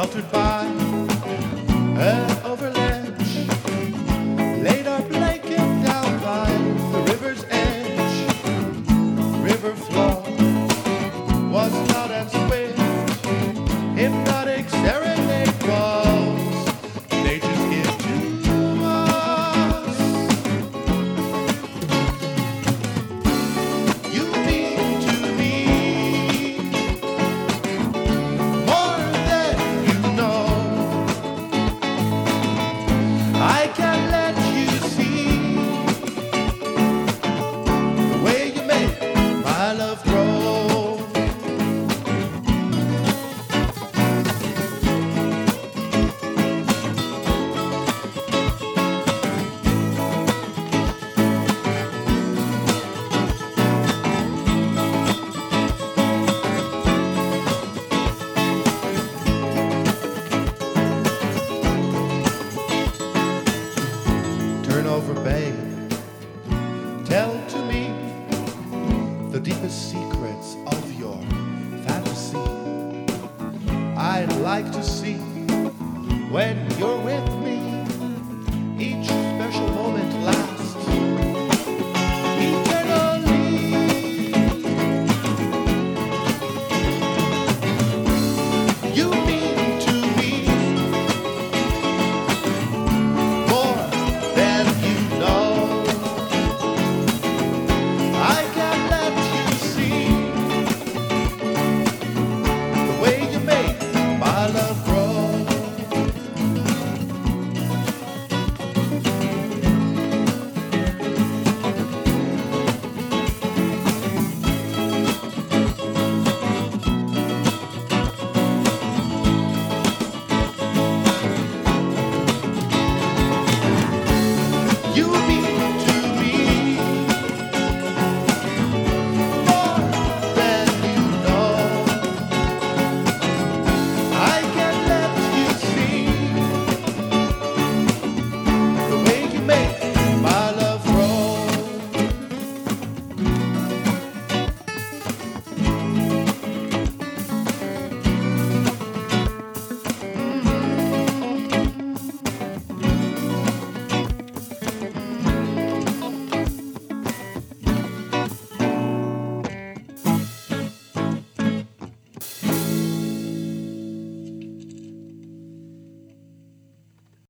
sheltered by an overledge, laid our blanket down by the river's edge. River flow was not as swift, hypnotic serenade was nature's gift to us. You mean to me more than you know. I can't let you see the way you make my love grow. Turn over, babe. Tell to me the deepest secrets of your fantasy. I'd like to see when you're with me each